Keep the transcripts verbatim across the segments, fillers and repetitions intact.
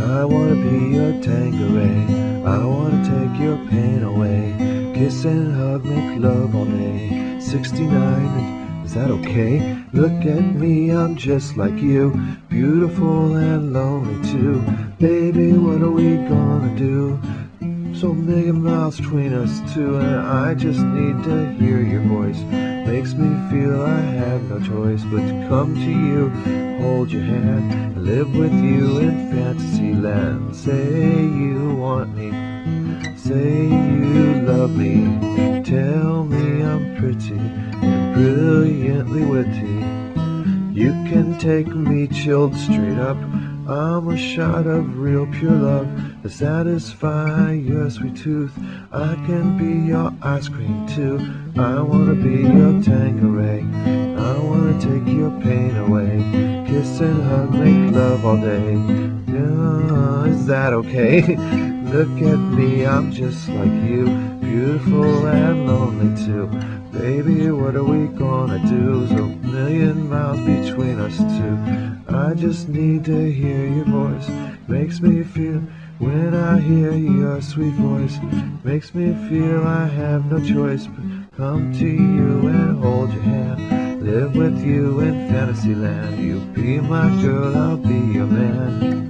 I wanna be your Tanqueray. I wanna take your pain away. Kiss and hug, make love all day. sixty-nine, is that okay? Look at me, I'm just like you, beautiful and lonely too. Baby, what are we gonna do? So million miles between us two, and I just need to hear your voice. Makes me feel I have no choice but to come to you, hold your hand, and live with you in fantasy land. Say you want me, say you love me, tell me I'm pretty and brilliantly witty. You can take me chilled straight up, I'm a shot of real pure love to satisfy your sweet tooth. I can be your ice cream too. I wanna be your Tanqueray. I wanna take your pain away. Kiss and hug, make love all day. Yeah, is that okay? Look at me, I'm just like you, beautiful and lonely too. Baby, what are we gonna do? So a million miles between us two. I just need to hear your voice. Makes me feel, when I hear your sweet voice, makes me feel I have no choice but come to you and hold your hand, live with you in fantasy land. You be my girl, I'll be your man.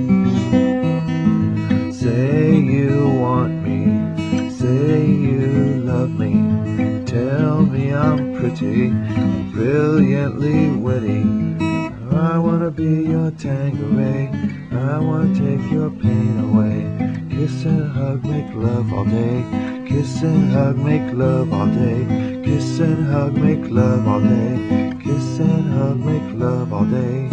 Say you want me, say you love me, tell me I'm pretty, brilliantly witty. I wanna be your Tanqueray, I wanna take your pain away. Kiss and hug, make love all day. Kiss and hug, make love all day. Kiss and hug, make love all day. Kiss and hug, make love all day.